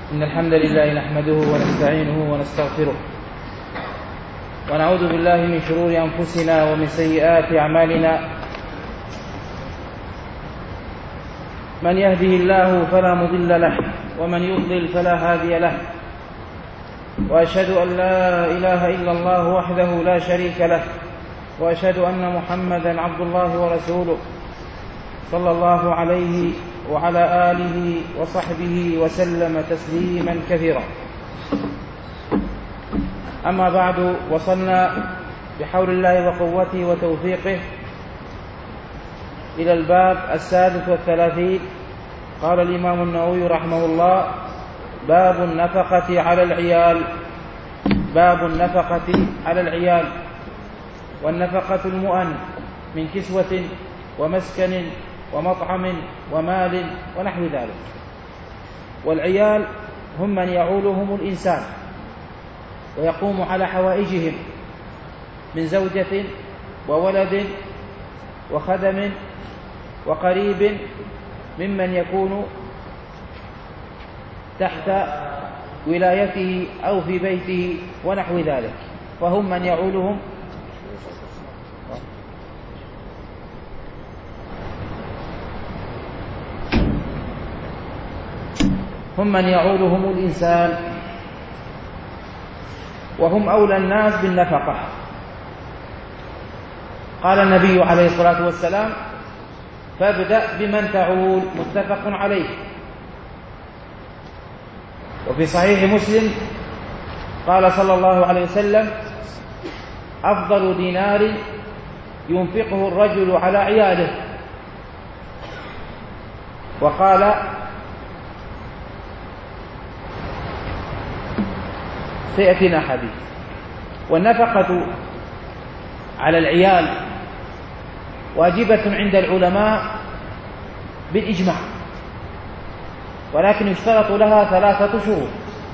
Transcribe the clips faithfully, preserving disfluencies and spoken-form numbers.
إن الحمد لله نحمده ونستعينه ونستغفره ونعوذ بالله من شرور أنفسنا ومن سيئات أعمالنا. من يهده الله فلا مضل له ومن يضلل فلا هادي له، وأشهد أن لا إله إلا الله وحده لا شريك له، وأشهد أن محمدا عبد الله ورسوله صلى الله عليه وعلى آله وصحبه وسلم تسليما كثيرا. أما بعد، وصلنا بحول الله وقوته وتوفيقه إلى الباب السادس والثلاثين. قال الإمام النووي رحمه الله: باب النفقة على العيال. باب النفقة على العيال. والنفقة المؤن من كسوة ومسكن ومطعم ومال ونحو ذلك. والعيال هم من يعولهم الإنسان ويقوم على حوائجهم من زوجة وولد وخدم وقريب ممن يكون تحت ولايته أو في بيته ونحو ذلك، فهم من يعولهم هم من يعولهم الإنسان، وهم أولى الناس بالنفقة. قال النبي عليه الصلاة والسلام: فابدأ بمن تعول. متفق عليه. وفي صحيح مسلم قال صلى الله عليه وسلم: أفضل دينار ينفقه الرجل على عياله. وقال: سيأتينا حديث. والنفقة على العيال واجبة عند العلماء بالإجماع، ولكن يشترط لها ثلاثة شروط.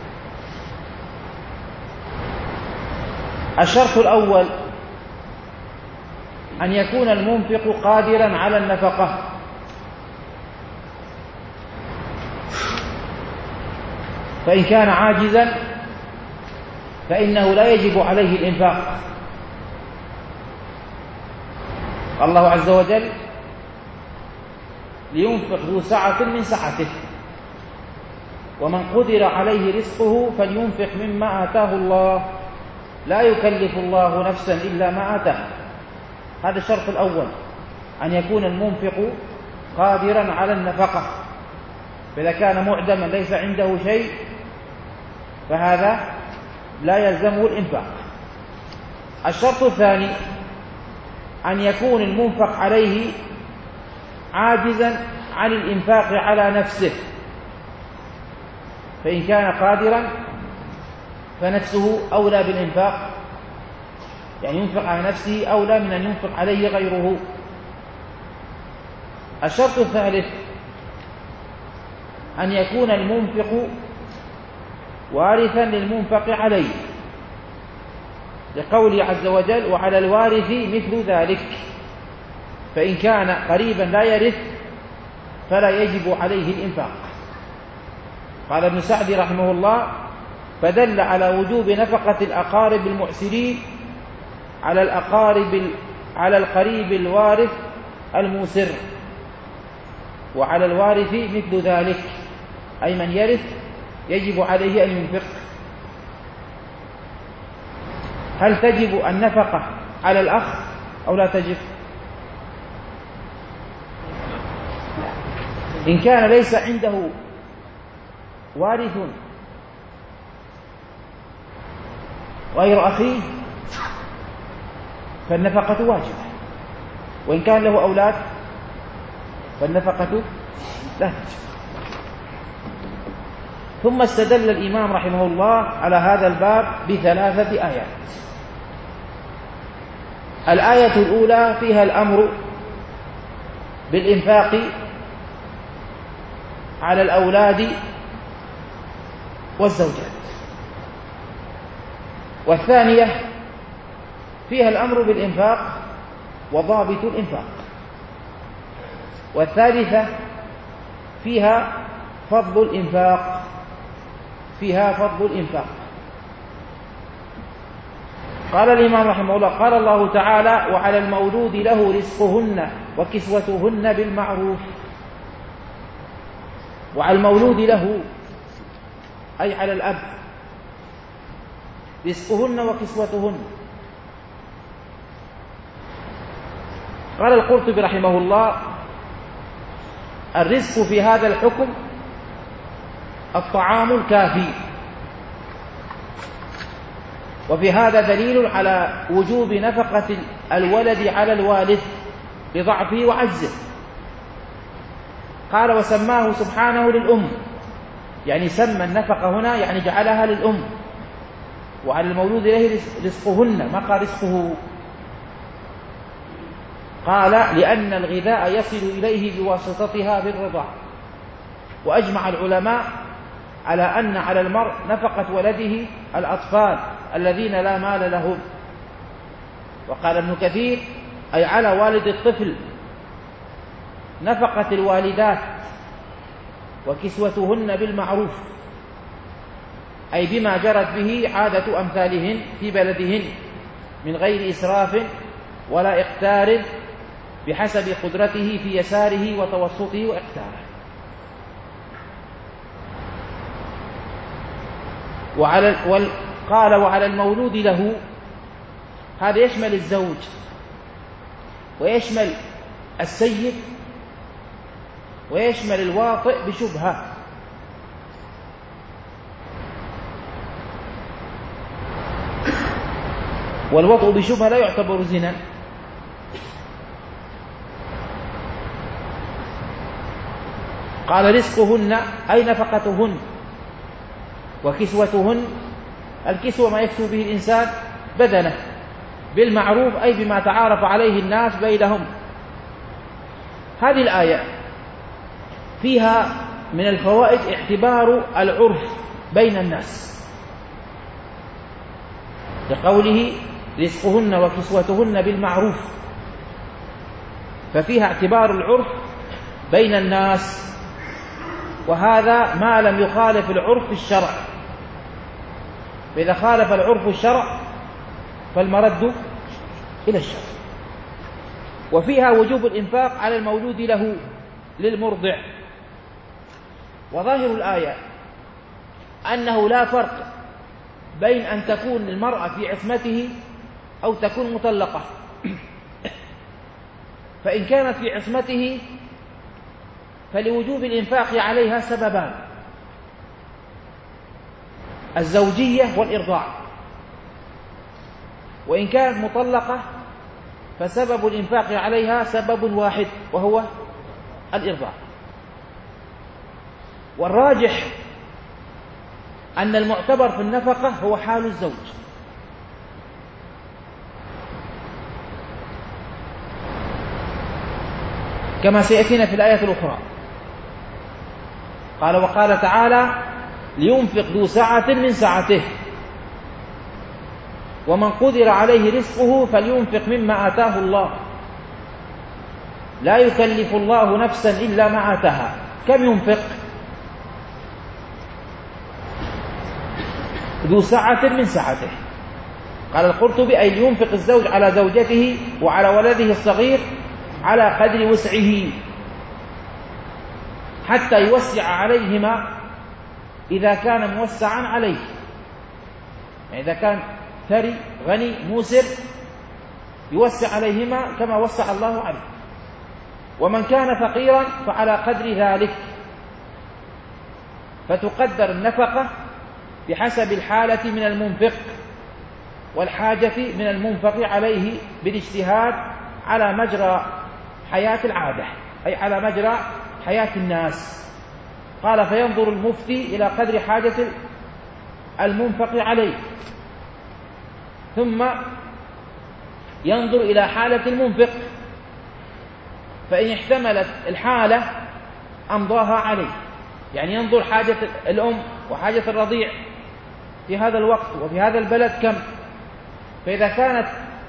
الشرط الأول أن يكون المنفق قادرا على النفقة، فإن كان عاجزا فإنه لا يجب عليه الإنفاق. الله عز وجل: لينفق ذو سعة من سعته، ومن قدر عليه رزقه فلينفق مما آتاه الله، لا يكلف الله نفسا إلا ما آتاه. هذا الشرط الأول، أن يكون المنفق قادرا على النفقة. فإذا كان معدما ليس عنده شيء فهذا لا يلزمه الإنفاق. الشرط الثاني أن يكون المنفق عليه عاجزا عن الإنفاق على نفسه، فإن كان قادرا فنفسه أولى بالإنفاق، يعني ينفق على نفسه أولى من أن ينفق عليه غيره. الشرط الثالث أن يكون المنفق وارثا للمنفق عليه، لقوله عز وجل: وعلى الوارث مثل ذلك. فإن كان قريبا لا يرث فلا يجب عليه الإنفاق. قال ابن سعد رحمه الله: فدل على وجوب نفقة الأقارب المعسرين على الأقارب على القريب الوارث الموسر، وعلى الوارث مثل ذلك، أي من يرث يجب عليه أن ينفق. هل تجب النفقة على الأخ أو لا تجب؟ إن كان ليس عنده وارث غير أخيه فالنفقة واجبة، وإن كان له أولاد فالنفقة لا تجب. ثم استدل الإمام رحمه الله على هذا الباب بثلاثة آيات. الآية الأولى فيها الأمر بالإنفاق على الأولاد والزوجات، والثانية فيها الأمر بالإنفاق وضابط الإنفاق، والثالثة فيها فضل الإنفاق فيها فضل الإنفاق. قال الإمام رحمه الله: قال الله تعالى: وعلى المولود له رزقهن وكسوتهن بالمعروف. وعلى المولود له أي على الأب رزقهن وكسوتهن. قال القرطبي رحمه الله: الرزق في هذا الحكم الطعام الكافي، وفي هذا دليل على وجوب نفقة الولد على الوالد لضعفه وعجزه. قال: وسماه سبحانه للأم، يعني سمى النفقة هنا يعني جعلها للأم. وعلى المولود له رزقهن، ما قال رزقه. قال: لأن الغذاء يصل إليه بواسطتها بالرضاع. وأجمع العلماء على أن على المرء نفقة ولده الأطفال الذين لا مال لهم. وقال ابن كثير: أي على والد الطفل نفقة الوالدات وكسوتهن بالمعروف، أي بما جرت به عادة أمثالهن في بلدهن من غير إسراف ولا إقتار، بحسب قدرته في يساره وتوسطه وإقتاره. وعلى قال: وعلى المولود له، هذا يشمل الزوج ويشمل السيد ويشمل الواطئ بشبهة. والوطء بشبهة لا يعتبر زنا. قال: رزقهن أي نفقتهن، وكسوتهن، الكسوة ما يكسو به الإنسان بدنه بالمعروف، أي بما تعارف عليه الناس بينهم. هذه الآية فيها من الفوائد اعتبار العرف بين الناس، لقوله: رزقهن وكسوتهن بالمعروف، ففيها اعتبار العرف بين الناس، وهذا ما لم يخالف العرف في الشرع. فإذا خالف العرف الشرع فالمرد إلى الشرع. وفيها وجوب الإنفاق على المولود له للمرضع. وظاهر الآية أنه لا فرق بين أن تكون المرأة في عصمته أو تكون مطلقة. فإن كانت في عصمته فلوجوب الإنفاق عليها سببان: الزوجية والإرضاع. وإن كانت مطلقة فسبب الإنفاق عليها سبب واحد، وهو الإرضاع. والراجح أن المعتبر في النفقة هو حال الزوج، كما سيأتينا في الآية الأخرى. قال: وقال تعالى: لينفق ذو سعة من سعته، ومن قدر عليه رزقه فلينفق مما آتاه الله، لا يكلف الله نفسا إلا ما آتاها. كم ينفق؟ ذو سعة من سعته. قال القرطبي: أي لينفق الزوج على زوجته وعلى ولده الصغير على قدر وسعه، حتى يوسع عليهما إذا كان موسعا عليه. يعني إذا كان ثري غني موسر يوسع عليهما كما وسع الله عليه. ومن كان فقيرا فعلى قدر ذلك، فتقدر النفقة بحسب الحالة من المنفق والحاجة من المنفق عليه بالاجتهاد على مجرى حياة العادة، أي على مجرى حياة الناس. قال: فينظر المفتي إلى قدر حاجة المنفق عليه، ثم ينظر إلى حالة المنفق، فإن احتملت الحالة أمضاها عليه. يعني ينظر حاجة الأم وحاجة الرضيع في هذا الوقت وفي هذا البلد كم، فإذا كانت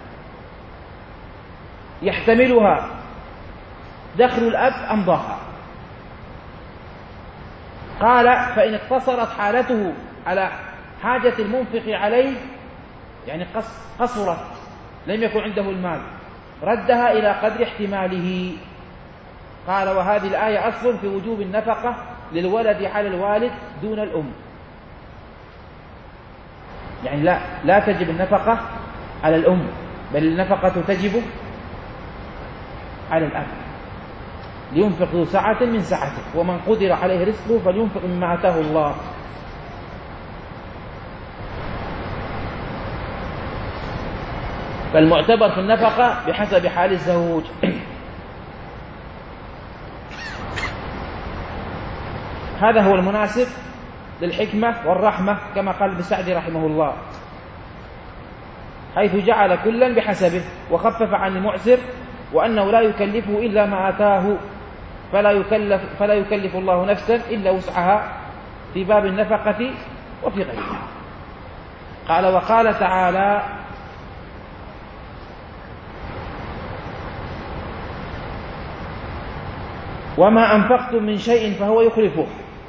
يحتملها دخل الأب أمضاها. قال فإن اقتصرت حالته على حاجة المنفق عليه، يعني قصرت لم يكن عنده المال، ردها إلى قدر احتماله. قال وهذه الآية أصل في وجوب النفقة للولد على الوالد دون الأم، يعني لا لا تجب النفقة على الأم، بل النفقة تجب على الأب، لينفق ذو سعة من سعته ومن قدر عليه رزقه فلينفق مما آتاه الله. فالمعتبر في النفقة بحسب حال الزوج. هذا هو المناسب للحكمة والرحمة كما قال ابن سعدي رحمه الله، حيث جعل كلا بحسبه وخفف عن المعسر، وأنه لا يكلفه إلا ما آتاه، فلا يكلف, فلا يكلف الله نفسا إلا وسعها في باب النفقة وفي غيرها. قال وقال تعالى وما أنفقتم من شيء فهو يخلفه.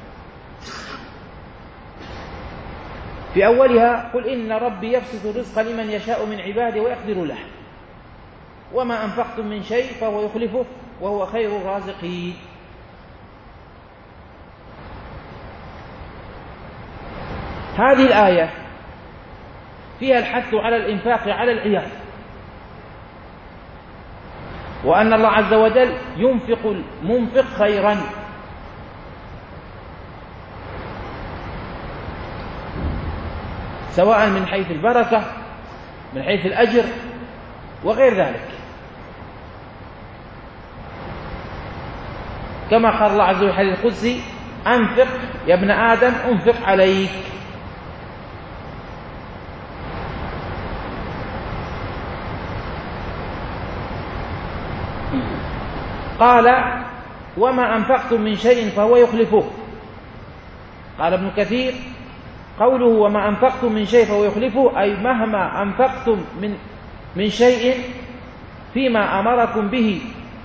في أولها قل إن ربي يبسط الرزق لمن يشاء من عباده ويقدر له، وما أنفقتم من شيء فهو يخلفه وهو خير الرازقين. هذه الآية فيها الحث على الإنفاق على العيال، وأن الله عز وجل ينفق المنفق خيرا، سواء من حيث البركة من حيث الأجر وغير ذلك، كما قال الله عز وجل في الحديث القدسي أنفق يا ابن آدم أنفق عليك. قال وما أنفقتم من شيء فهو يخلفه. قال ابن كثير قوله وما أنفقتم من شيء فهو يخلفه أي مهما أنفقتم من من شيء فيما أمركم به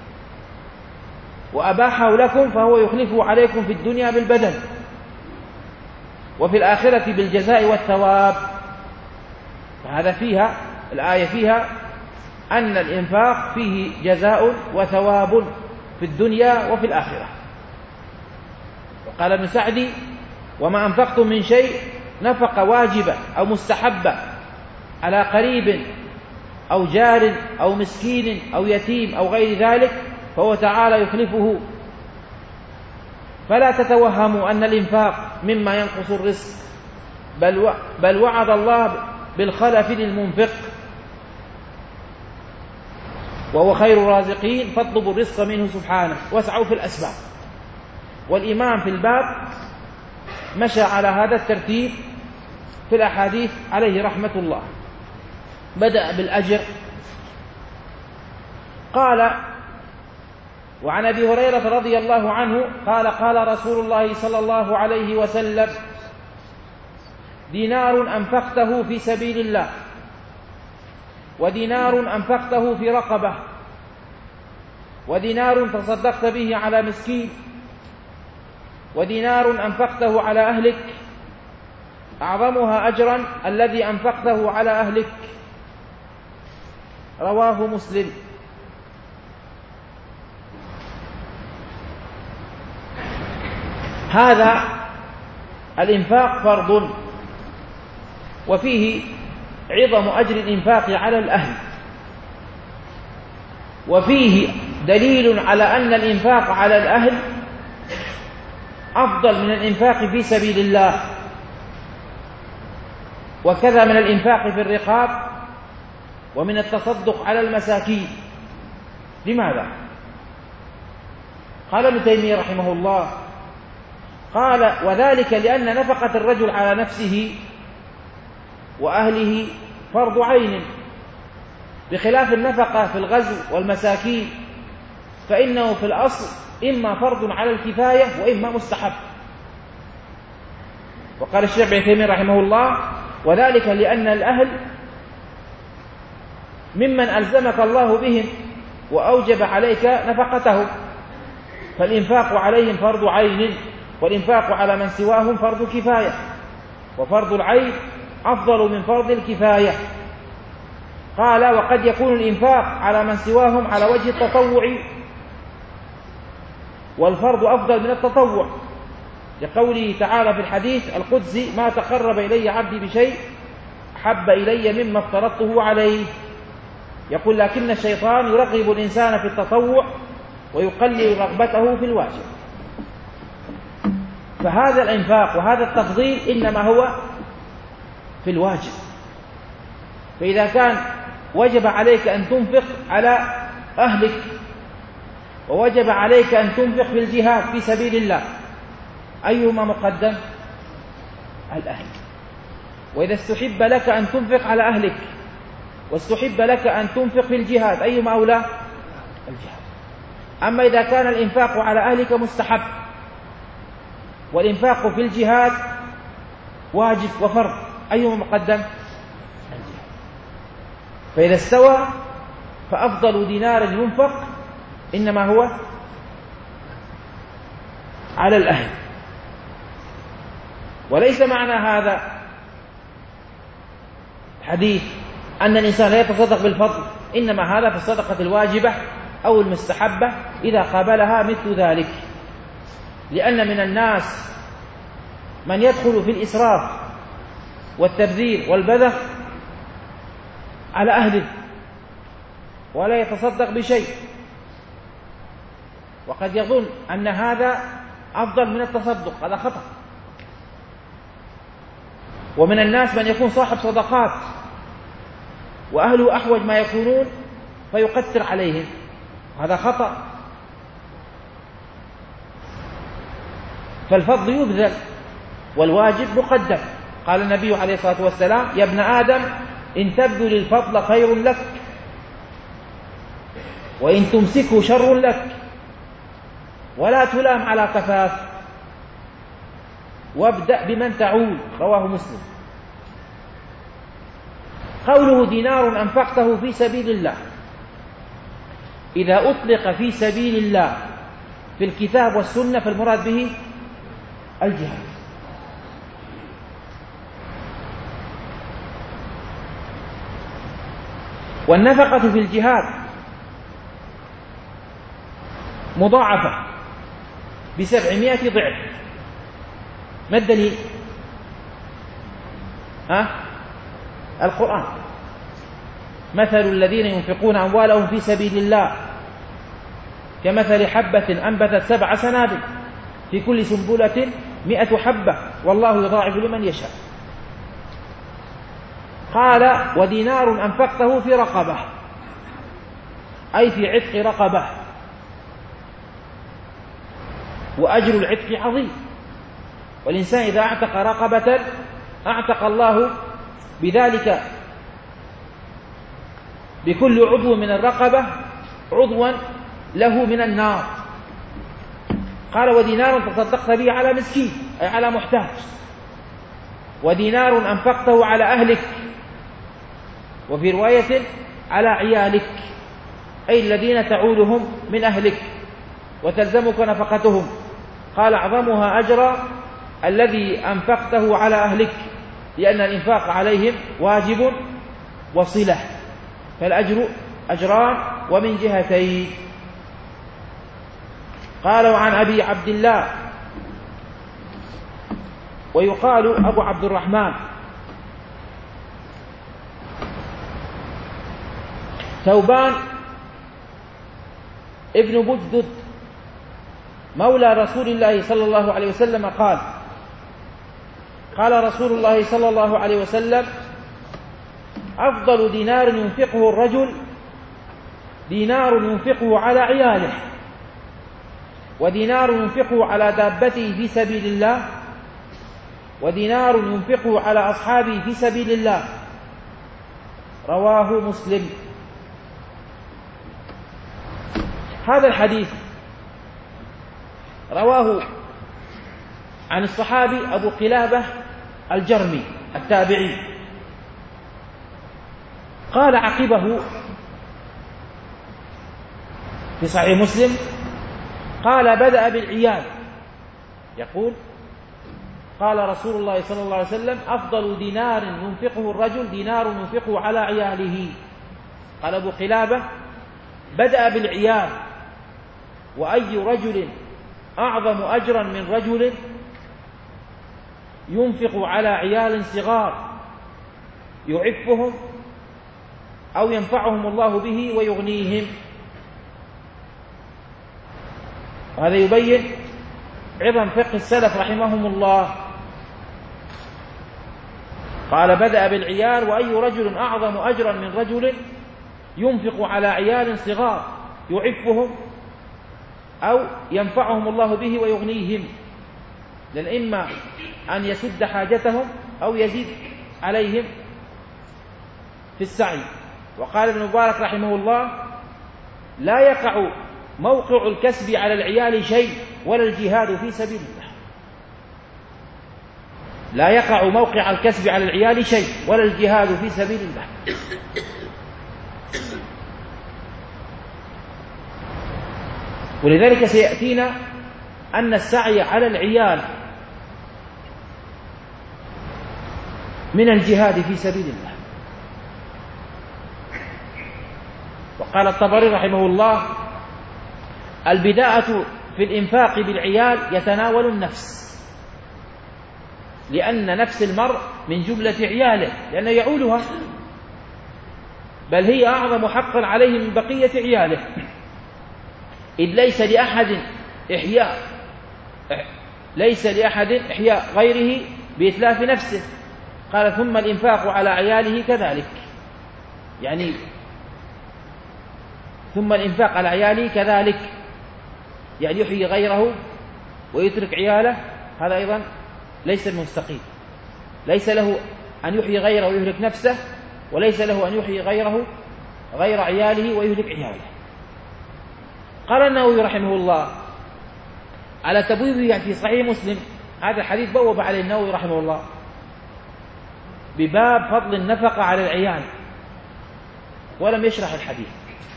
وأباحه لكم فهو يخلفه عليكم في الدنيا بالبدن وفي الآخرة بالجزاء والثواب. فهذا فيها الآية فيها أن الإنفاق فيه جزاء وثواب في الدنيا وفي الآخرة. وقال ابن سعدي وما أنفقتم من شيء نفقة واجبة أو مستحبة على قريب أو جار أو مسكين أو يتيم أو غير ذلك فهو تعالى يخلفه. فلا تتوهموا أن الإنفاق مما ينقص الرزق، بل, بل وعد الله بالخلف للمنفق وهو خير الرازقين، فاطلبوا الرزق منه سبحانه واسعوا في الأسباب. والإمام في الباب مشى على هذا الترتيب في الأحاديث عليه رحمة الله. بدأ بالأجر. قال وعن أبي هريرة رضي الله عنه قال قال رسول الله صلى الله عليه وسلم دينار أنفقته في سبيل الله ودينار أنفقته في رقبة ودينار تصدقت به على مسكين ودينار أنفقته على أهلك أعظمها أجرا الذي أنفقته على أهلك. رواه مسلم. هذا الإنفاق فرض، وفيه عظم أجر الإنفاق على الأهل، وفيه دليل على أن الإنفاق على الأهل أفضل من الإنفاق في سبيل الله، وكذا من الإنفاق في الرقاب ومن التصدق على المساكين. لماذا؟ قال ابن تيمية رحمه الله قال وذلك لأن نفقة الرجل على نفسه وأهله فرض عين، بخلاف النفقة في الغزو والمساكين فإنه في الأصل إما فرض على الكفاية وإما مستحب. وقال الشيخ ابن تيمية رحمه الله وذلك لأن الأهل ممن ألزمك الله بهم وأوجب عليك نفقتهم، فالإنفاق عليهم فرض عين والإنفاق على من سواهم فرض كفاية، وفرض العين أفضل من فرض الكفاية. قال: وقد يكون الإنفاق على من سواهم على وجه التطوع، والفرض أفضل من التطوع، لقوله تعالى في الحديث القدسي: ما تقرب إلي عبدي بشيء أحب إلي مما افترضته عليه. يقول: لكن الشيطان يرغب الإنسان في التطوع ويقلل رغبته في الواجب. فهذا الإنفاق وهذا التفضيل إنما هو في الواجب. فإذا كان وجب عليك أن تنفق على أهلك، ووجب عليك أن تنفق في الجهاد في سبيل الله، أيهما مقدم؟ الأهل. وإذا استحب لك أن تنفق على أهلك واستحب لك أن تنفق في الجهاد، أيهما أولى؟ الجهاد. أما إذا كان الإنفاق على أهلك مستحب والإنفاق في الجهاد واجب وفرض، أيهما مقدم؟ الجهاد. فإذا استوى فأفضل دينار ينفق إنما هو على الأهل. وليس معنى هذا الحديث أن الإنسان لا يتصدق بالفضل، إنما هذا في الصدقة الواجبة أو المستحبة إذا قابلها مثل ذلك. لأن من الناس من يدخل في الإسراف والتبذير والبذخ على أهله ولا يتصدق بشيء، وقد يظن أن هذا أفضل من التصدق، هذا خطأ. ومن الناس من يكون صاحب صدقات وأهله أحوج ما يكونون فيقتر عليهم، هذا خطأ. فالفضل يبذل والواجب مقدم. قال النبي عليه الصلاة والسلام: يا ابن آدم إن تبذل الفضل خير لك، وإن تمسكه شر لك، ولا تلام على كفاف، وابدأ بمن تعول. رواه مسلم. قوله دينار أنفقته في سبيل الله، إذا أطلق في سبيل الله في الكتاب والسنة فالمراد به الجهاد. والنفقة في الجهاد مضاعفة بسبعمائة ضعف. ما الدليل؟ ها؟ القرآن: مثل الذين ينفقون أموالهم في سبيل الله كمثل حبة أنبتت سبع سنابل في كل سنبلة مئة حبة والله يضاعف لمن يشاء. قال: ودينار أنفقته في رقبة، أي في عتق رقبة، وأجر العتق عظيم. والإنسان إذا اعتق رقبة اعتق الله بذلك بكل عضو من الرقبة عضوا له من النار. قال: ودينار تصدقت به على مسكين، أي على محتاج. ودينار أنفقته على أهلك، وفي رواية على عيالك، أي الذين تعولهم من أهلك وتلزمك نفقتهم. قال: أعظمها أجرا الذي أنفقته على أهلك، لأن الإنفاق عليهم واجب وصلة، فالأجر أجران ومن جهتين. قال: وعن أبي عبد الله، ويقال أبو عبد الرحمن، ثوبان ابن بجدد مولى رسول الله صلى الله عليه وسلم قال: قال رسول الله صلى الله عليه وسلم: أفضل دينار ينفقه الرجل دينار ينفقه على عياله، ودينار ينفقه على دابته في سبيل الله، ودينار ينفقه على أصحابه في سبيل الله. رواه مسلم. هذا الحديث رواه عن الصحابي أبو قلابة الجرمي التابعي. قال عقبه في صحيح مسلم: قال: بدأ بالعيال يقول قال رسول الله صلى الله عليه وسلم أفضل دينار ينفقه الرجل دينار ينفقه على عياله. قال أبو قلابة بدأ بالعيال، وأي رجل أعظم أجرا من رجل ينفق على عيال صغار يعفهم أو ينفعهم الله به ويغنيهم. وهذا يبين عظم فقه السلف رحمهم الله. قال بدأ بالعيال، وأي رجل أعظم أجرا من رجل ينفق على عيال صغار يعفهم أو ينفعهم الله به ويغنيهم، لأن إما أن يسد حاجتهم أو يزيد عليهم في السعي. وقال ابن مبارك رحمه الله لا يقع موقع الكسب على العيال شيء ولا الجهاد في سبيل الله. لا يقع موقع الكسب على العيال شيء ولا الجهاد في سبيل الله. ولذلك سيأتينا أن السعي على العيال من الجهاد في سبيل الله. وقال الطبري رحمه الله البداءة في الإنفاق بالعيال يتناول النفس، لأن نفس المرء من جملة عياله، لأنه يعولها، بل هي أعظم حقا عليه من بقية عياله، إذ ليس لأحد إحياء ليس لأحد إحياء غيره بإتلاف نفسه. قال ثم الإنفاق على عياله كذلك، يعني ثم الإنفاق على عياله كذلك، يعني يحيي غيره ويترك عياله، هذا أيضا ليس المستقيم. ليس له أن يحيي غيره ويهلك نفسه، وليس له أن يحيي غيره غير عياله ويهلك عياله. قال النووي رحمه الله على تبويبه في صحيح مسلم، هذا الحديث بوب عليه النووي رحمه الله بباب فضل النفقة على العيال، ولم يشرح الحديث،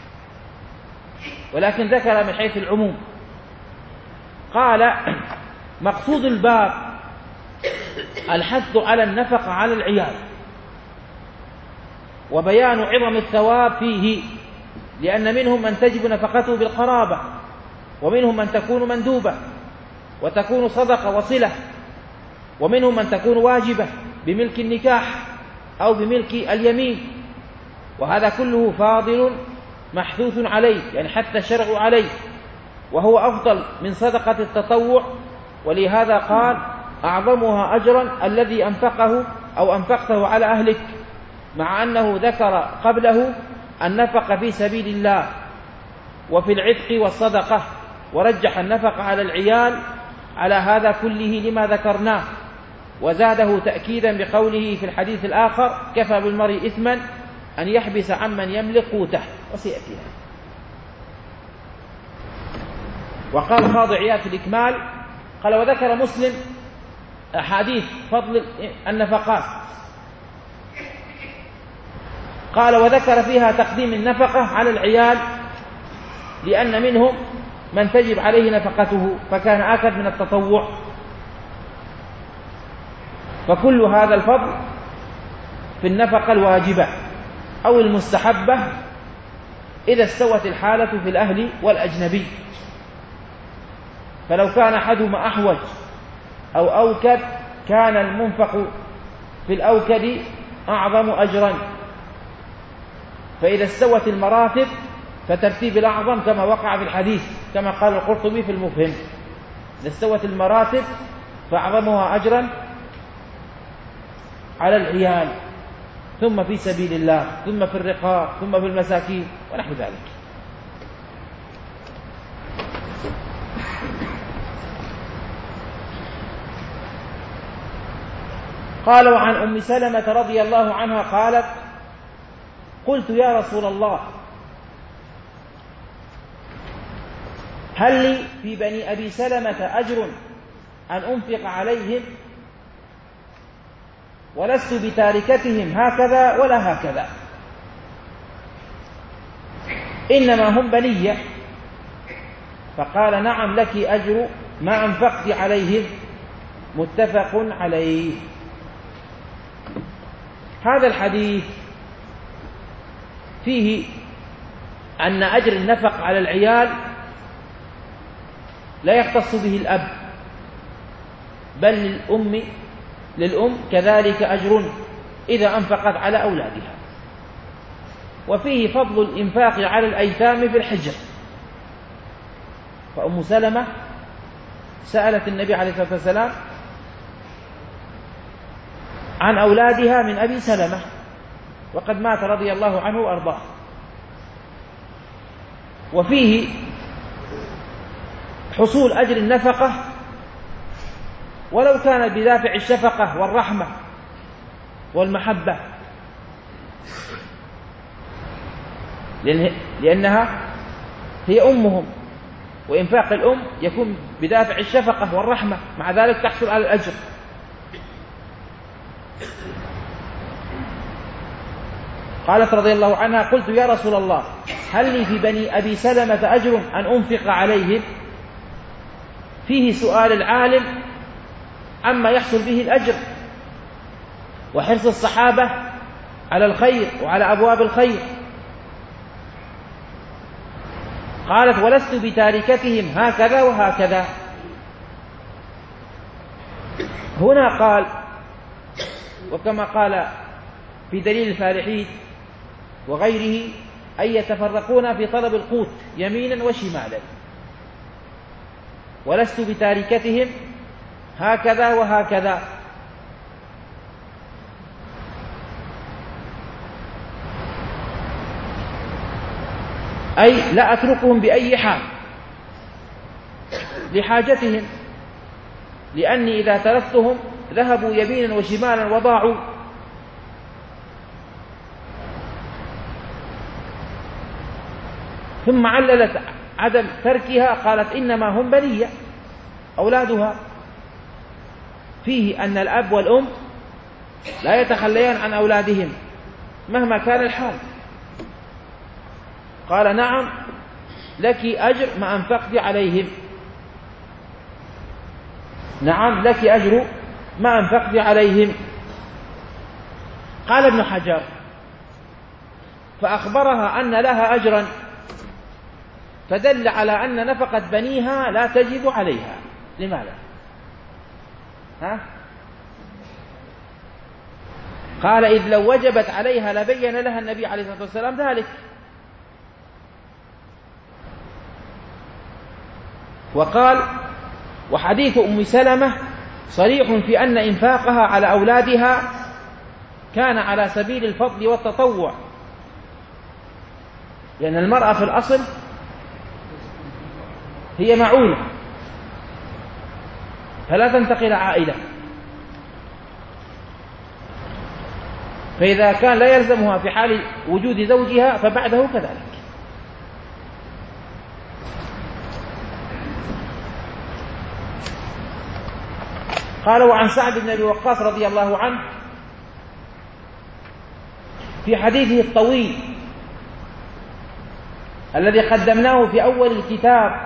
ولكن ذكر من حيث العموم. قال مقصود الباب الحث على النفقة على العيال وبيان عظم الثواب فيه، لأن منهم من تجب نفقته بالقرابة، ومنهم من تكون مندوبة وتكون صدقة وصلة، ومنهم من تكون واجبة بملك النكاح أو بملك اليمين، وهذا كله فاضل محثوث عليه، يعني حتى الشرع عليه، وهو أفضل من صدقة التطوع. ولهذا قال أعظمها أجرا الذي أنفقه أو أنفقته على أهلك، مع أنه ذكر قبله النفقة في سبيل الله وفي العتق والصدقة، ورجح النفقة على العيال على هذا كله لما ذكرناه، وزاده تأكيدا بقوله في الحديث الآخر كفى بالمرء إثما أن يحبس عمن يملك قوته، وسيأتيها. وقال القاضي عياض في الإكمال قال وذكر مسلم أحاديث فضل النفقات، قال وذكر فيها تقديم النفقة على العيال، لأن منهم من تجب عليه نفقته فكان آكد من التطوع. فكل هذا الفضل في النفقة الواجبة أو المستحبة إذا استوت الحالة في الأهل والأجنبي، فلو كان أحدهما أحوج أو أوكد كان المنفق في الأوكد أعظم أجرا. فإذا استوت المراتب فترتيب الأعظم كما وقع في الحديث، كما قال القرطبي في المفهم، إذا استوت المراتب فأعظمها أجرا على العيال، ثم في سبيل الله، ثم في الرقاب، ثم في المساكين ونحو ذلك. قال وعن أم سلمة رضي الله عنها قالت قلت يا رسول الله هل لي في بني أبي سلمة أجر أن أنفق عليهم، ولست بتاركتهم هكذا ولا هكذا، إنما هم بنية. فقال نعم لك أجر ما أنفقت عليهم متفق عليه. هذا الحديث فيه أن أجر النفق على العيال لا يختص به الأب، بل للأم للأم كذلك أجر إذا أنفقت على أولادها. وفيه فضل الإنفاق على الأيتام في الحجر. فأم سلمة سألت النبي عليه الصلاة والسلام عن أولادها من أبي سلمة، وقد مات رضي الله عنه وأرضاه. وفيه حصول أجر النفقة ولو كان بدافع الشفقة والرحمة والمحبة، لأنها هي أمهم، وإنفاق الأم يكون بدافع الشفقة والرحمة، مع ذلك تحصل على الأجر. قالت رضي الله عنها: قلت يا رسول الله هل لي في بني أبي سلمة أجر أن أنفق عليهم؟ فيه سؤال العالم عما يحصل به الأجر، وحرص الصحابة على الخير وعلى أبواب الخير. قالت: ولست بتاركتهم هكذا وهكذا. هنا قال، وكما قال في دليل الفالحين وغيره، أن يتفرقون في طلب القوت يمينا وشمالا. ولست بتاركتهم هكذا وهكذا. أي لا أتركهم بأي حال لحاجتهم، لأني إذا تركتهم ذهبوا يمينا وشمالا وضاعوا. ثم عللت عدم تركها، قالت: إنما هم بنية أولادها. فيه أن الأب والأم لا يتخليان عن أولادهم مهما كان الحال. قال: نعم لك أجر ما أنفقت عليهم. نعم لك أجر ما أنفقت عليهم. قال ابن حجر: فأخبرها أن لها أجرا، فدل على أن نفقة بنيها لا تجب عليها. لماذا؟ ها؟ قال: إذ لو وجبت عليها لبين لها النبي عليه الصلاة والسلام ذلك. وقال: وحديث أم سلمة صريح في أن إنفاقها على أولادها كان على سبيل الفضل والتطوع، لأن المرأة في الأصل هي معونة، فلا تنتقل عائلة، فإذا كان لا يلزمها في حال وجود زوجها فبعده كذلك. قال: وعن سعد بن أبي وقاص رضي الله عنه في حديثه الطويل الذي قدمناه في أول الكتاب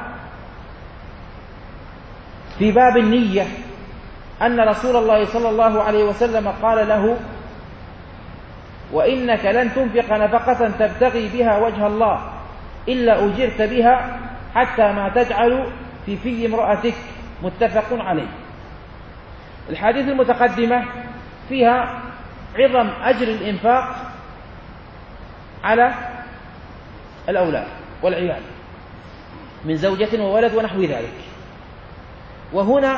في باب النية، أن رسول الله صلى الله عليه وسلم قال له: وإنك لن تنفق نفقة تبتغي بها وجه الله إلا أجرت بها حتى ما تجعل في في امرأتك. متفق عليه. الحديث المتقدمة فيها عظم أجر الإنفاق على الأولاد والعيال من زوجة وولد ونحو ذلك. وهنا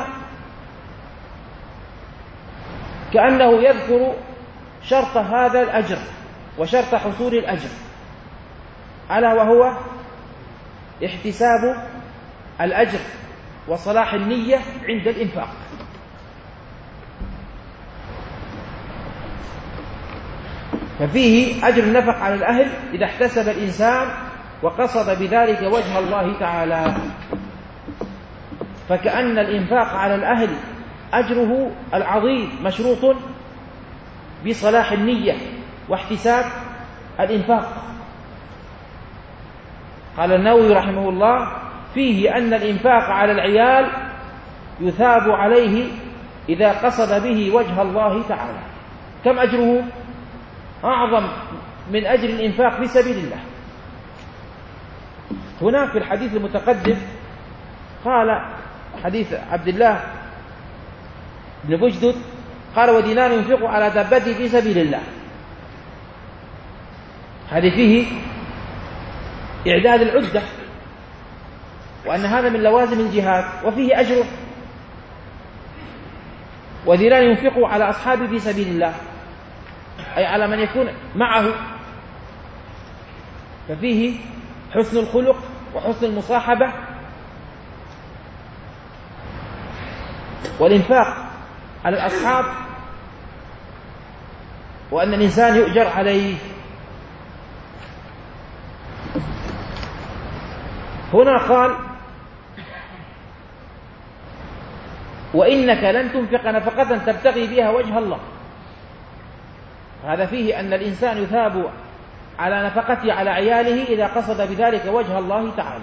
كأنه يذكر شرط هذا الأجر وشرط حصول الأجر، ألا وهو احتساب الأجر وصلاح النية عند الإنفاق. ففيه أجر النفق على الأهل إذا احتسب الإنسان وقصد بذلك وجه الله تعالى، فكأن الإنفاق على الأهل أجره العظيم مشروط بصلاح النية واحتساب الإنفاق. قال النووي رحمه الله: فيه أن الإنفاق على العيال يثاب عليه إذا قصد به وجه الله تعالى. كم أجره؟ أعظم من أجر الإنفاق في سبيل الله. هناك في الحديث المتقدم قال حديث عبد الله بن بجدد قال ودينار ينفق على دابته في سبيل الله. هذه فيه إعداد العدة، وأن هذا من لوازم الجهاد وفيه أجر. ودينار ينفق على أصحابه في سبيل الله، أي على من يكون معه، ففيه حسن الخلق وحسن المصاحبة والإنفاق على الأصحاب، وأن الإنسان يؤجر عليه. هنا قال وإنك لن تنفق نفقة تبتغي بها وجه الله. هذا فيه أن الإنسان يثاب على نفقته على عياله إذا قصد بذلك وجه الله تعالى.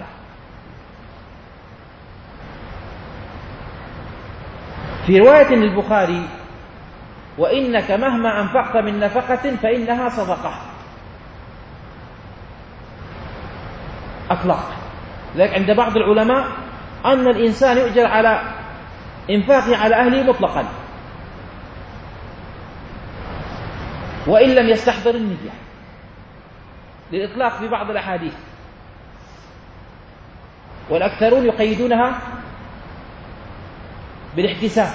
في رواية للبخاري وإنك مهما أنفقت من نفقة فإنها صدقة أطلق. لكن عند بعض العلماء أن الإنسان يؤجر على إنفاقه على أهله مطلقا وإن لم يستحضر النية، للإطلاق في بعض الأحاديث، والأكثرون يقيدونها بالاحتساب،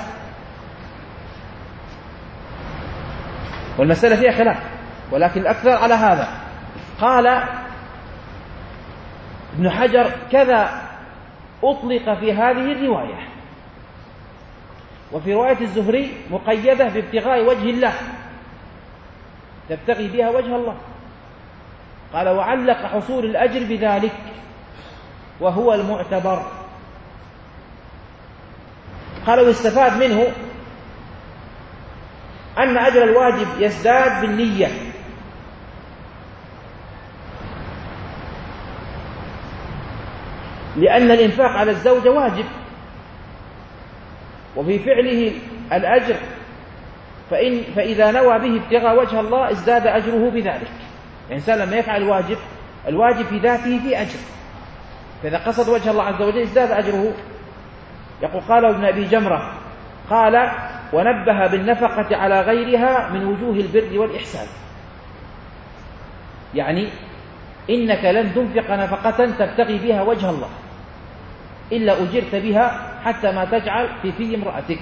والمسألة فيها خلاف، ولكن الأكثر على هذا. قال ابن حجر كذا أطلق في هذه الرواية. وفي رواية الزهري مقيدة بابتغاء وجه الله، تبتغي بها وجه الله. قال وعلق حصول الأجر بذلك وهو المعتبر. قال واستفاد منه أن أجر الواجب يزداد بالنية، لأن الإنفاق على الزوجة واجب، وفي فعله الأجر، فإن فإذا نوى به ابتغاء وجه الله ازداد أجره بذلك. الإنسان لما يفعل الواجب، الواجب في ذاته في أجر، فإذا قصد وجه الله عز وجل ازداد أجره. يقول قال ابن أبي جمرة قال ونبه بالنفقة على غيرها من وجوه البر والإحسان، يعني إنك لن تنفق نفقة تبتغي بها وجه الله إلا أجرت بها حتى ما تجعل في في امرأتك.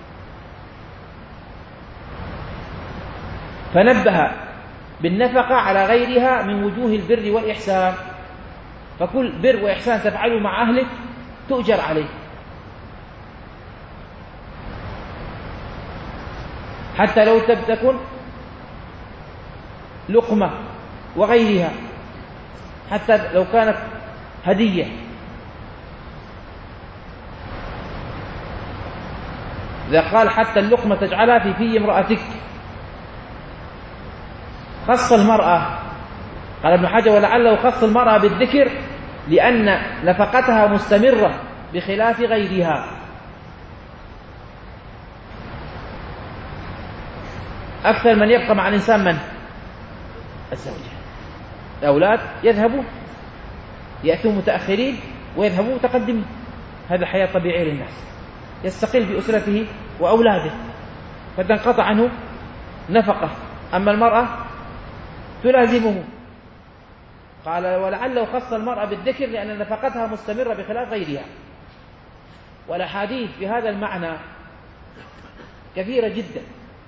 فنبه بالنفقة على غيرها من وجوه البر والإحسان، فكل بر وإحسان تفعله مع أهلك تؤجر عليه، حتى لو تكن لقمة وغيرها، حتى لو كانت هدية. إذا قال حتى اللقمة تجعلها في في امرأتك، خص المرأة. قال ابن حجر ولعله خص المرأة بالذكر لأن نفقتها مستمرة بخلاف غيرها. أكثر من يبقى مع الإنسان من؟ الزوجة. الأولاد يذهبوا يأتوا متأخرين ويذهبوا متقدمين، هذا حياة طبيعية للناس. يستقل بأسرته وأولاده فتنقطع عنه نفقة، أما المرأة تلازمه. قال ولعله خص المرأة بالذكر لأن نفقتها مستمرة بخلاف غيرها. والأحاديث في هذا المعنى كثيرة جدا،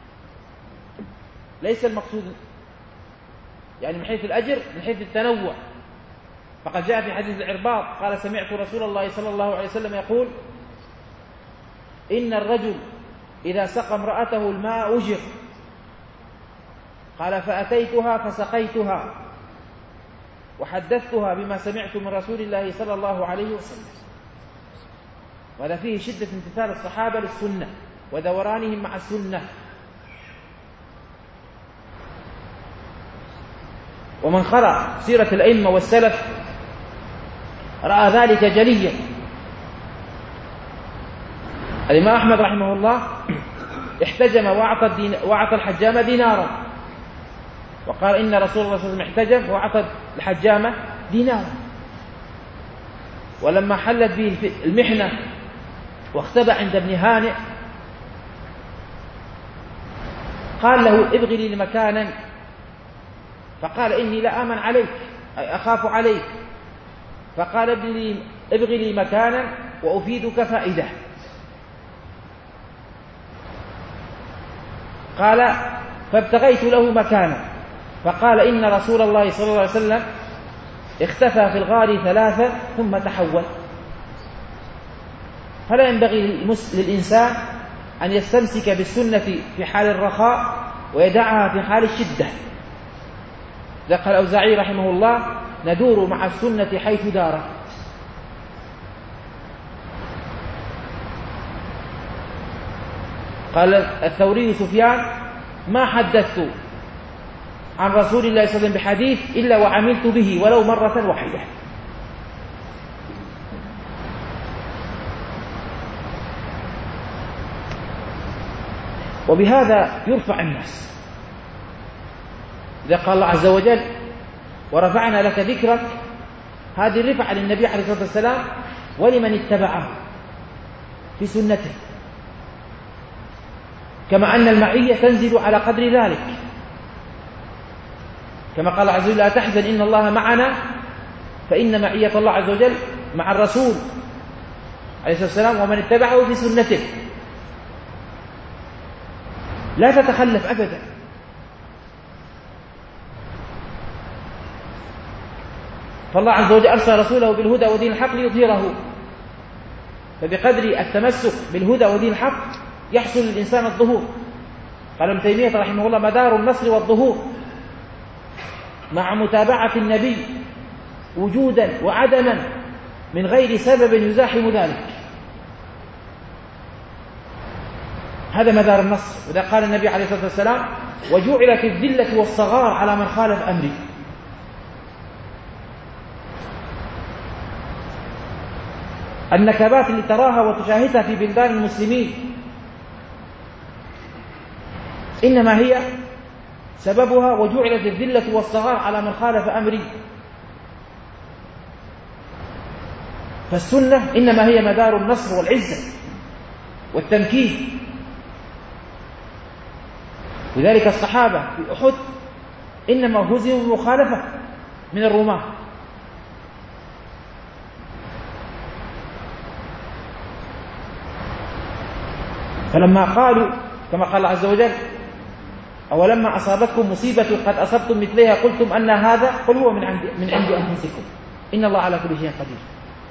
ليس المقصود يعني من حيث الأجر، من حيث التنوع. فقد جاء في حديث العرباض قال سمعت رسول الله صلى الله عليه وسلم يقول إن الرجل إذا سقى امرأته الماء أجر. قال فأتيتها فسقيتها وحدثتها بما سمعت من رسول الله صلى الله عليه وسلم. وهذا فيه شدة امتثال الصحابة للسنة ودورانهم مع السنة. ومن قرأ سيرة الأئمة والسلف رأى ذلك جليا، الإمام أحمد رحمه الله احتجم وأعطى, الدين وأعطى الحجامة دينارا، وقال إن رسول الله صلى الله عليه وسلم احتجم وأعطى الحجامة دينارا. ولما حلت به المحنة واختبأ عند ابن هانئ قال له ابغي لي مكانا، فقال إني لا آمن عليك أي أخاف عليك، فقال ابغي لي مكانا وأفيدك فائدة. قال فابتغيت له مكانا، فقال إن رسول الله صلى الله عليه وسلم اختفى في الغار ثلاثة ثم تحول. فلا ينبغي للإنسان أن يستمسك بالسنة في حال الرخاء ويدعها في حال الشدة. ذكر الأوزاعي رحمه الله ندور مع السنة حيث دارت. قال الثوري سفيان ما حدثت عن رسول الله صلى الله عليه وسلم بحديث إلا وعملت به ولو مرة واحدة. وبهذا يرفع الناس. إذا قال الله عز وجل ورفعنا لك ذكرك، هذه الرفعة للنبي عليه الصلاة والسلام ولمن اتبعه في سنته، كما أن المعية تنزل على قدر ذلك، كما قال عز وجل لا تحزن إن الله معنا، فإن معية الله عز وجل مع الرسول عليه الصلاة والسلام ومن اتبعه في سنته، لا تتخلف أبدا. فالله عز وجل أرسل رسوله بالهدى ودين الحق ليظهره، فبقدر التمسك بالهدى ودين الحق يحصل للإنسان الظهور. قال ابن تيمية رحمه الله مدار النصر والظهور مع متابعة النبي وجودا وعدما من غير سبب يزاحم ذلك، هذا مدار النصر. وإذا قال النبي عليه الصلاة والسلام وجعلت الذلة والصغار على من خالف أمري. النكبات اللي تراها وتشاهدها في بلدان المسلمين إنما هي سببها وجعلت الذلة والصغار على من خالف أمري. فالسنة إنما هي مدار النصر والعزة والتمكين. لذلك الصحابة في أحد إنما هزموا المخالفة من الرماة. فلما قالوا كما قال عز وجل أولما أصابتكم مصيبة قد أصبتم مثلها قلتم أن هذا، قل هو من عند من عند أنفسكم إن الله على كل شيء قدير.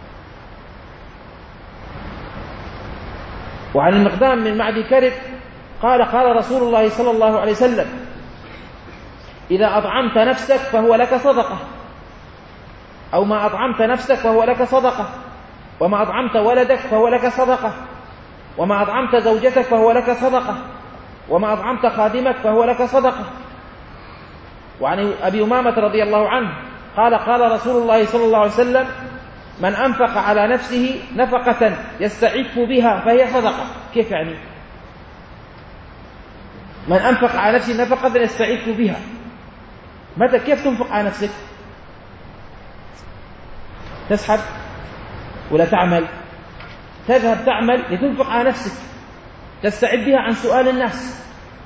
وعن المقدام من معدي كرب قال قال رسول الله صلى الله عليه وسلم إذا أطعمت نفسك فهو لك صدقة، أو ما أطعمت نفسك فهو لك صدقة، وما أطعمت ولدك فهو لك صدقة، وما أطعمت زوجتك فهو لك صدقة، وما أطعمت خادمك فهو لك صدقة. وعن أبي أمامة رضي الله عنه قال قال رسول الله صلى الله عليه وسلم من أنفق على نفسه نفقة يستعف بها فهي صدقة. كيف يعني؟ من أنفق على نفسه نفقة يستعف بها، متى كيف تنفق على نفسك؟ تسحب ولا تعمل؟ تذهب تعمل لتنفق على نفسك تستعد بها عن سؤال الناس،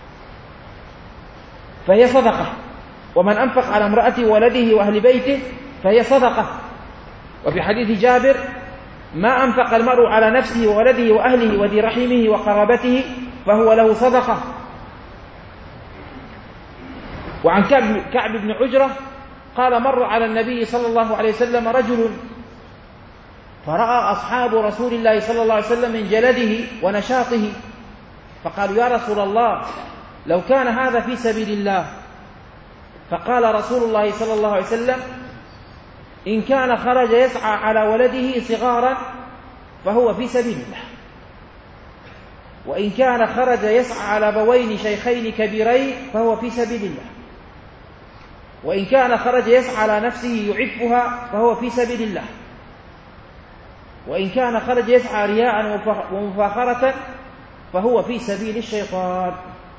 فهي صدقة. ومن أنفق على امرأته وولده وأهل بيته فهي صدقة. وفي حديث جابر ما أنفق المرء على نفسه وولده وأهله وذي رحمه وقرابته فهو له صدقة. وعن كعب, كعب بن عجرة قال مر على النبي صلى الله عليه وسلم رجل فرأى أصحاب رسول الله صلى الله عليه وسلم من جلده ونشاطه فقالوا يا رسول الله لو كان هذا في سبيل الله. فقال رسول الله صلى الله عليه وسلم إن كان خرج يسعى على ولده صغارا فهو في سبيل الله، وإن كان خرج يسعى على بوين شيخين كبيرين فهو في سبيل الله، وإن كان خرج يسعى على نفسه يعفها فهو في سبيل الله. وإن كان خرج يسعى رياء ومفاخرة فهو في سبيل الشيطان.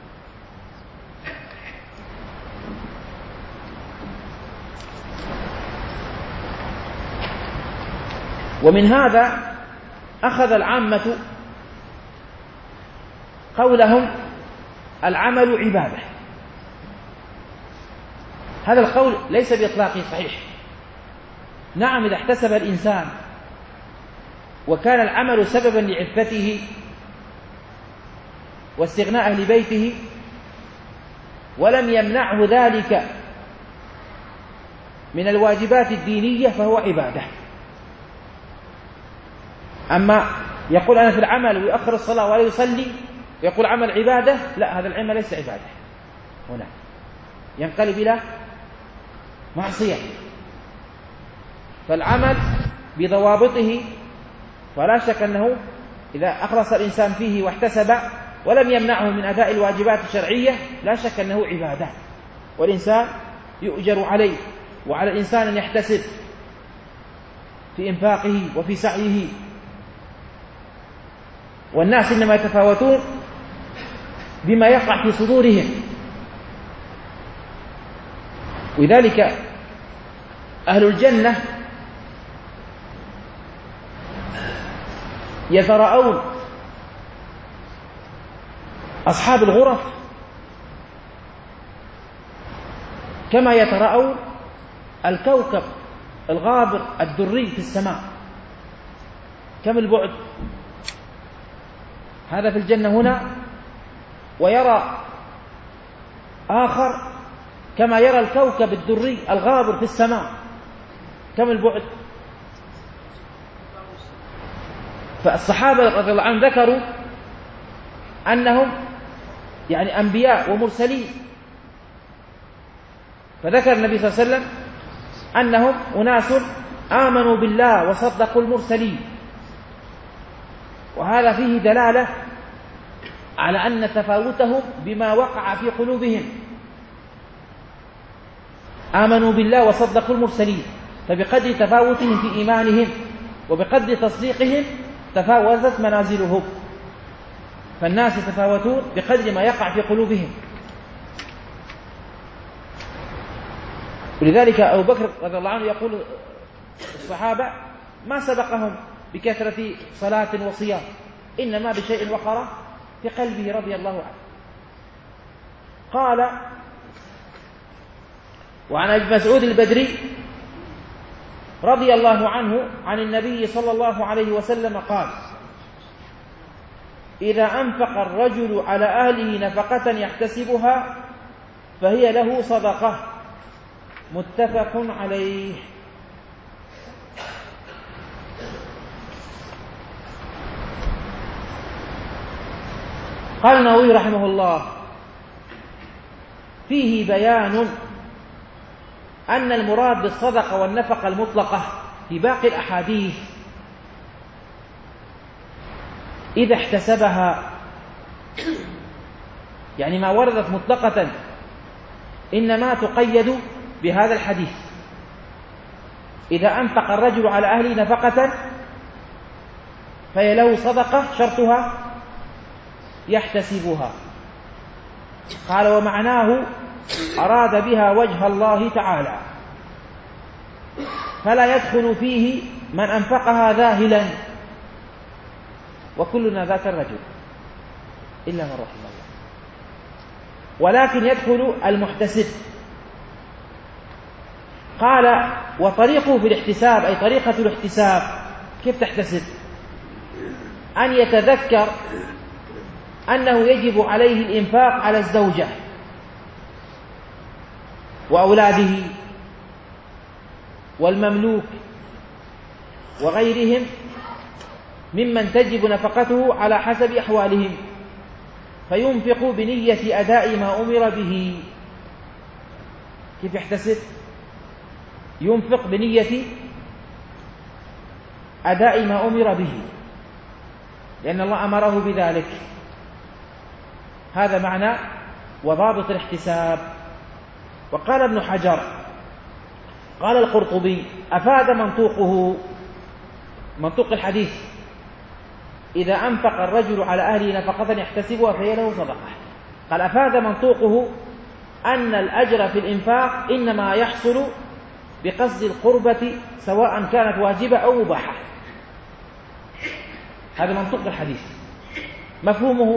ومن هذا أخذ العامة قولهم العمل عبادة. هذا القول ليس بإطلاقه صحيح. نعم، إذا احتسب الإنسان وكان العمل سببا لعفته واستغناء أهل بيته ولم يمنعه ذلك من الواجبات الدينية فهو عبادة. أما يقول أنا في العمل ويؤخر الصلاة ولا يصلي ويقول عمل عبادة، لا، هذا العمل ليس عبادة، هنا ينقلب إلى معصية. فالعمل بضوابطه فلا شك أنه إذا أخلص الإنسان فيه واحتسب ولم يمنعه من أداء الواجبات الشرعية لا شك أنه عبادة، والإنسان يؤجر عليه. وعلى الإنسان أن يحتسب في إنفاقه وفي سعيه. والناس إنما يتفاوتون بما يقع في صدورهم، ولذلك أهل الجنة يتراءون أصحاب الغرف كما يتراءون الكوكب الغابر الدري في السماء. كم البعد هذا في الجنة هنا، ويرى آخر كما يرى الكوكب الدري الغابر في السماء. كم البعد؟ فالصحابة رضي الله عنهم ذكروا أنهم يعني أنبياء ومرسلين، فذكر النبي صلى الله عليه وسلم أنهم أناس آمنوا بالله وصدقوا المرسلين، وهذا فيه دلالة على أن تفاوتهم بما وقع في قلوبهم. آمنوا بالله وصدقوا المرسلين، فبقدر تفاوتهم في إيمانهم وبقدر تصديقهم تفاوتت منازلهم. فالناس يتفاوتون بقدر ما يقع في قلوبهم. ولذلك أبو بكر رضي الله عنه يقول الصحابة ما سبقهم بكثرة صلاة وصيام، إنما بشيء وقر في قلبه رضي الله عنه. قال: وعن أبي مسعود البدري رضي الله عنه عن النبي صلى الله عليه وسلم قال: إذا أنفق الرجل على أهله نفقة يحتسبها فهي له صدقة. متفق عليه. قال النووي رحمه الله: فيه بيان أن المراد بالصدقة والنفقة المطلقة في باقي الأحاديث إذا احتسبها، يعني ما وردت مطلقة إنما تقيد بهذا الحديث. إذا أنفق الرجل على أهله نفقة فهي له صدقة، شرطها يحتسبها. قال: ومعناه أراد بها وجه الله تعالى، فلا يدخل فيه من أنفقها ذاهلا، وكلنا ذاك الرجل إلا من رحم الله، ولكن يدخل المحتسب. قال: وطريقه في الاحتساب، أي طريقة الاحتساب، كيف تحتسب؟ أن يتذكر أنه يجب عليه الإنفاق على الزوجة وأولاده والمملوك وغيرهم ممن تجب نفقته على حسب أحوالهم، فينفق بنية أداء ما أمر به. كيف يحتسب؟ ينفق بنية أداء ما أمر به، لأن الله أمره بذلك. هذا معنى وضابط الاحتساب. وقال ابن حجر: قال القرطبي: أفاد منطوقه منطوق الحديث إذا أنفق الرجل على أهله نفقة يحتسبها فهي له صدقة. قال أفاد منطوقه أن الأجر في الإنفاق إنما يحصل بقصد القربة سواء كانت واجبة أو مباحة. هذا منطوق الحديث. مفهومه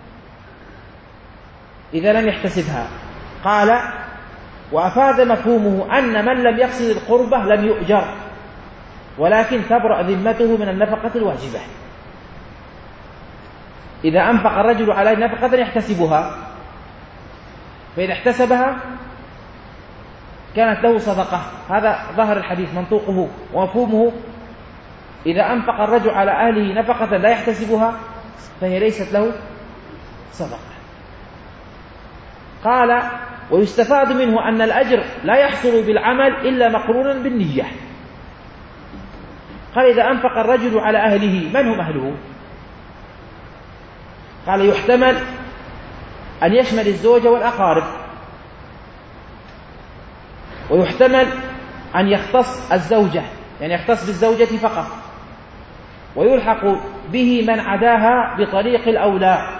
إذا لم يحتسبها. قال وأفاد مفهومه أن من لم يقصد القربة لم يؤجر ولكن تبرأ ذمته من النفقة الواجبة. إذا أنفق الرجل على نفقة يحتسبها فإذا احتسبها كانت له صدقة. هذا ظاهر الحديث منطوقه. ومفهومه إذا أنفق الرجل على أهله نفقة لا يحتسبها فهي ليست له صدقة. قال ويستفاد منه أن الأجر لا يحصل بالعمل إلا مقرونا بالنية. قال إذا أنفق الرجل على أهله من هم أهله؟ قال يحتمل أن يشمل الزوجة والأقارب، ويحتمل أن يختص الزوجة يعني يختص بالزوجة فقط، ويلحق به من عداها بطريق الأولى.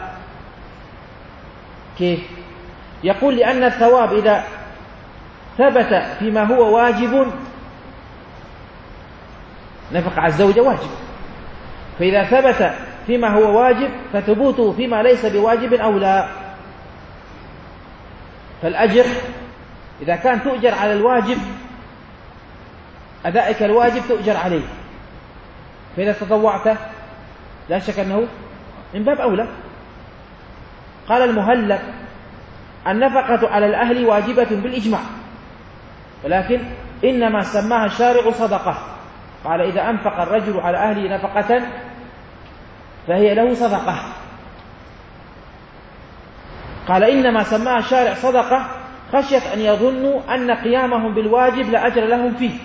كيف؟ يقول لأن الثواب إذا ثبت فيما هو واجب نفق على الزوجة واجب، فإذا ثبت فيما هو واجب فثبوته فيما ليس بواجب أولى. فالأجر إذا كان تؤجر على الواجب أدائك الواجب تؤجر عليه، فإذا تطوعت لا شك أنه من باب أولى. قال المهلب النفقة على الأهل واجبة بالإجماع ولكن إنما سماها الشارع صدقة. قال إذا أنفق الرجل على أهله نفقة فهي له صدقة. قال إنما سماها الشارع صدقة خشية أن يظنوا أن قيامهم بالواجب لا أجر لهم فيه،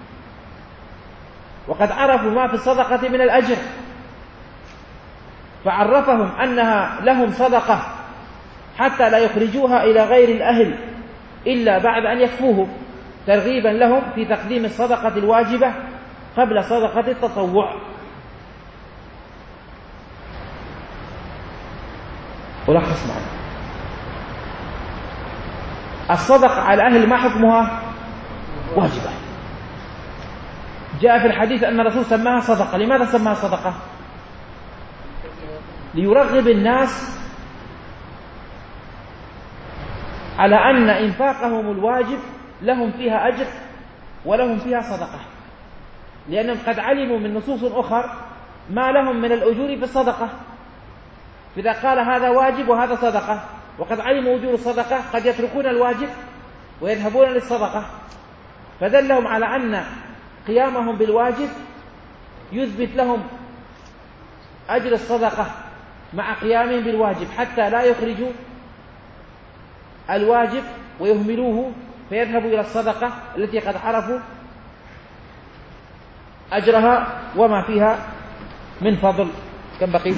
وقد عرفوا ما في الصدقة من الأجر فعرفهم أنها لهم صدقة حتى لا يخرجوها إلى غير الأهل إلا بعد أن يكفوهم، ترغيبا لهم في تقديم الصدقة الواجبة قبل صدقة التطوع. ألخص معنا الصدقة على الأهل ما حكمها؟ واجبة. جاء في الحديث أن الرسول سماها صدقة. لماذا سماها صدقة؟ ليرغب الناس على أن إنفاقهم الواجب لهم فيها أجر ولهم فيها صدقة، لأنهم قد علموا من نصوص أخرى ما لهم من الأجور في الصدقة، فإذا قال هذا واجب وهذا صدقة وقد علموا أجور الصدقة قد يتركون الواجب ويذهبون للصدقة، فدلهم على أن قيامهم بالواجب يثبت لهم أجر الصدقة مع قيامهم بالواجب حتى لا يخرجوا الواجب ويهملوه فيذهبوا إلى الصدقة التي قد عرفوا أجرها وما فيها من فضل. كم بقي؟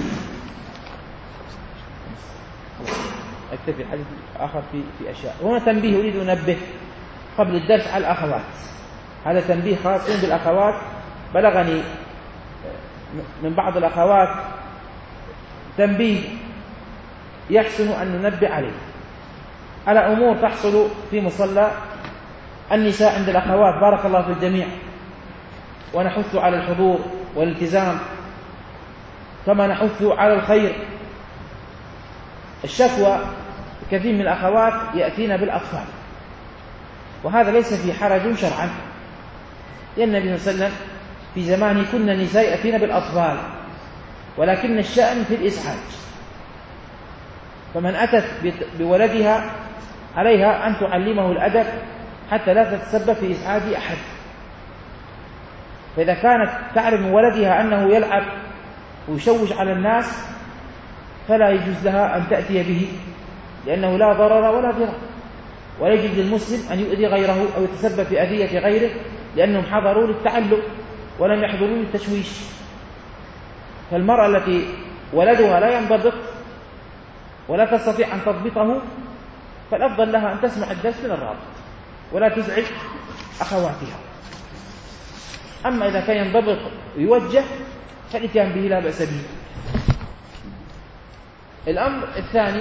أكتفي حديث آخر في في أشياء. هنا تنبيه أريد أن أنبه قبل الدرس على الأخوات. هذا تنبيه خاص بالأخوات. بلغني من بعض الأخوات تنبيه يحسن أن ننبه عليه على أمور تحصل في مصلى النساء عند الأخوات. بارك الله في الجميع، ونحث على الحضور والالتزام كما نحث على الخير. الشكوى كثير من الأخوات يأتين بالأطفال، وهذا ليس في حرج شرعا، لأن النبي صلى الله عليه وسلم في زمانه كنا النساء يأتين بالأطفال، ولكن الشأن في الإسعاج. فمن أتت بولدها عليها أن تعلمه الأدب حتى لا تتسبب في إسعاج أحد. فإذا كانت تعرف من ولدها أنه يلعب ويشوش على الناس فلا يجوز لها أن تأتي به، لأنه لا ضرر ولا ضرر، ولا يجوز للمسلم أن يؤذي غيره أو يتسبب في أذية غيره، لأنهم حضروا للتعلم ولم يحضروا للتشويش. فالمرأة التي ولدها لا ينضبط ولا تستطيع أن تضبطه فالأفضل لها أن تسمع الدرس من الرابط ولا تزعج أخواتها. أما إذا كان ينضبط ويوجه فالإتيان به لا بأس به. الأمر الثاني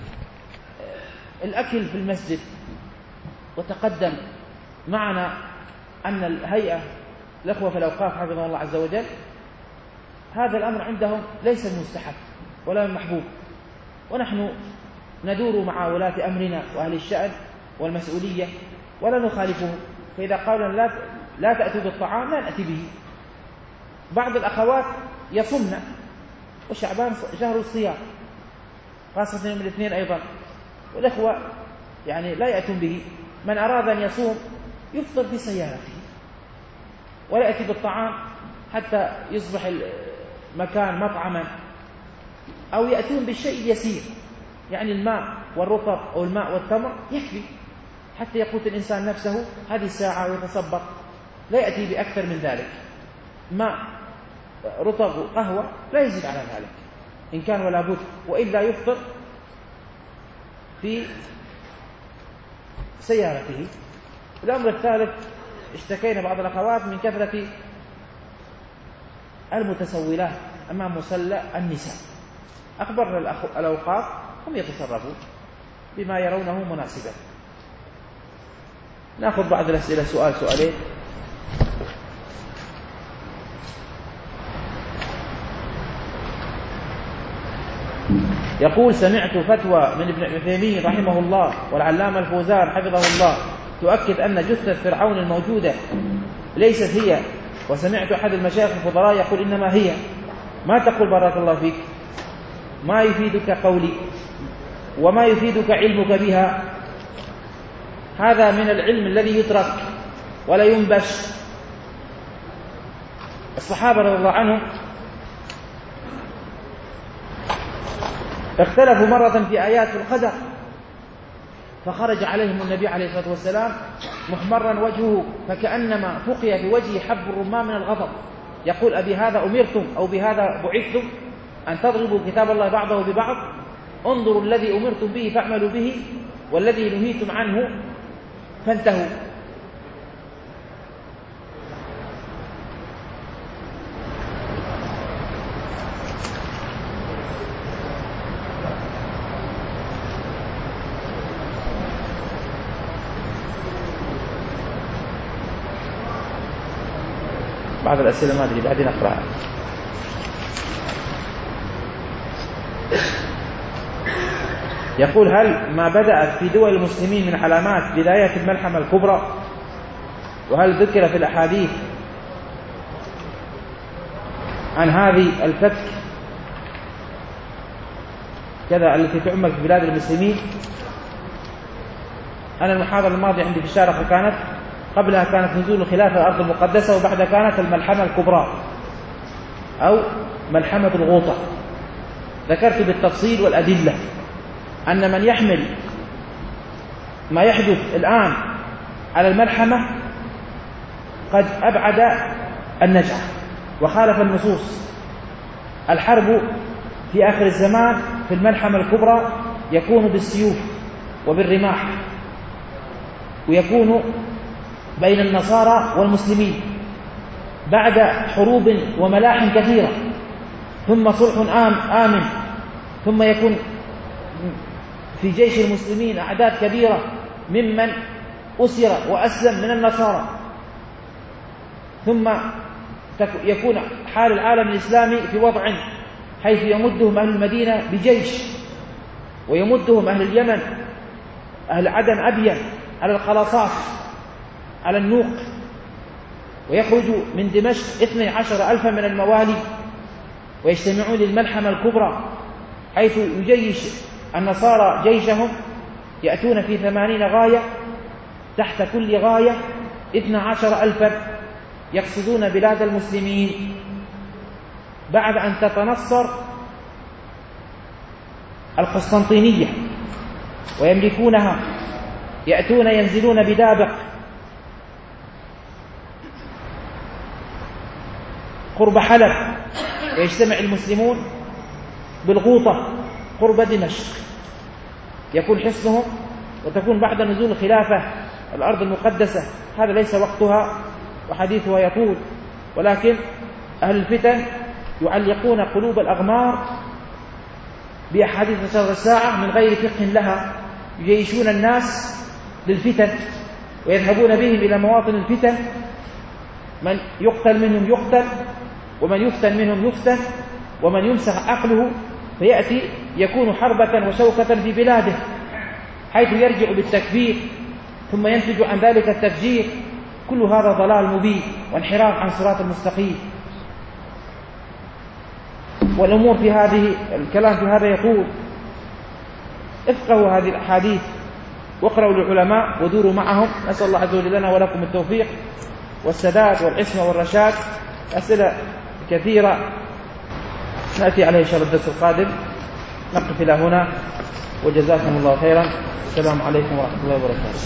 الأكل في المسجد، وتقدم معنا أن الهيئة الأخوة في الأوقاف حفظهم الله عز وجل هذا الأمر عندهم ليس المستحب ولا المحبوب، ونحن ندور مع ولاة أمرنا وأهل الشأن والمسؤولية ولا نخالفهم، فإذا قالوا لا لا تأتوا بالطعام لا نأتي به. بعض الأخوات يصمن وشعبان شهر الصيام خاصة يوم الاثنين أيضا، والأخوة يعني لا يأتون به. من أراد أن يصوم يفطر في سيارته ولا يأتي بالطعام حتى يصبح المكان مطعما، أو يأتون بالشيء اليسير يعني الماء والرطب أو الماء والتمر يكفي حتى يقوت الإنسان نفسه هذه الساعة ويتصبر، لا يأتي بأكثر من ذلك. ماء رطب وقهوة لا يزيد على ذلك إن كان ولا بد، وإلا يفطر في سيارته. الأمر الثالث اشتكينا بعض الأخوات من كثرة المتسولات أمام مصلى النساء، أخبرنا الأوقاف هم يتصرفون بما يرونه مناسبا. نأخذ بعض الأسئلة سؤال سؤالين. يقول سمعت فتوى من ابن عثيمين رحمه الله والعلامة الفوزان حفظه الله تؤكد أن جثة فرعون الموجودة ليست هي، وسمعت أحد المشايخ الفضلاء يقول إنما هي. ما تقول بارك الله فيك؟ ما يفيدك قولي وما يفيدك علمك بها، هذا من العلم الذي يترك ولا ينبش. الصحابة رضي الله عنهم اختلفوا مرة في آيات القدر، فخرج عليهم النبي عليه الصلاة والسلام محمرا وجهه فكأنما فقي في وجهه حب الرمان من الغضب، يقول أبي هذا أمرتم أو بهذا بعثتم أن تضربوا كتاب الله بعضه ببعض؟ انظروا الذي أمرتم به فاعملوا به والذي نهيتم عنه فانتهوا. بعض الأسئلة ما أدري بعدين أقرأها. يقول هل ما بدأت في دول المسلمين من علامات بداية الملحمة الكبرى؟ وهل ذكر في الأحاديث عن هذه الفتك كذا التي تعمل في بلاد المسلمين؟ أنا المحاضرة الماضية عندي في الشارقة كانت قبلها كانت نزول الخلافة الأرض المقدسة، وبعد كانت الملحمة الكبرى أو ملحمة الغوطة. ذكرت بالتفصيل والأدلة أن من يحمل ما يحدث الآن على الملحمة قد أبعد النجعة وخالف النصوص. الحرب في آخر الزمان في الملحمة الكبرى يكون بالسيوف وبالرماح، ويكون بين النصارى والمسلمين بعد حروب وملاحم كثيرة، ثم صلح آم آمن، ثم يكون في جيش المسلمين أعداد كبيرة ممن أسر وأسلم من النصارى، ثم يكون حال العالم الإسلامي في وضع حيث يمدهم أهل المدينة بجيش، ويمدهم أهل اليمن أهل عدن أبين على القلاصات على النوق، ويخرج من دمشق اثني عشر ألفا من الموالي ويجتمعون للملحمة الكبرى حيث يجيش النصارى جيشهم، يأتون في ثمانين غاية، تحت كل غاية اثني عشر ألفا يقصدون بلاد المسلمين بعد أن تتنصر القسطنطينية ويملكونها. يأتون ينزلون بدابق قرب حلب، ويجتمع المسلمون بالغوطة قرب دمشق، يكون حصنهم، وتكون بعد نزول الخلافة الأرض المقدسة. هذا ليس وقتها وحديثها يطول، ولكن أهل الفتن يعلقون قلوب الأغمار بأحاديث شر الساعة من غير فقه لها، يجيشون الناس للفتن ويذهبون بهم إلى مواطن الفتن، من يقتل منهم يقتل، ومن يفتن منهم يفتن، ومن يمسح عقله فيأتي يكون حربة وشوكة في بلاده، حيث يرجع بالتكفير ثم ينتج عن ذلك التفجير. كل هذا ضلال مبين وانحراف عن صراط المستقيم. والأمور في هذه الكلام في هذا يقول: افقهوا هذه الأحاديث واقرأوا للعلماء ودوروا معهم. نسأل الله عز وجل لنا ولكم التوفيق والسداد والعصمة والرشاد. أسئلة كثيرة نأتي عليه إن شاء الله الدرس القادم. نقف إلى هنا وجزاكم الله خيرا. السلام عليكم ورحمة الله وبركاته.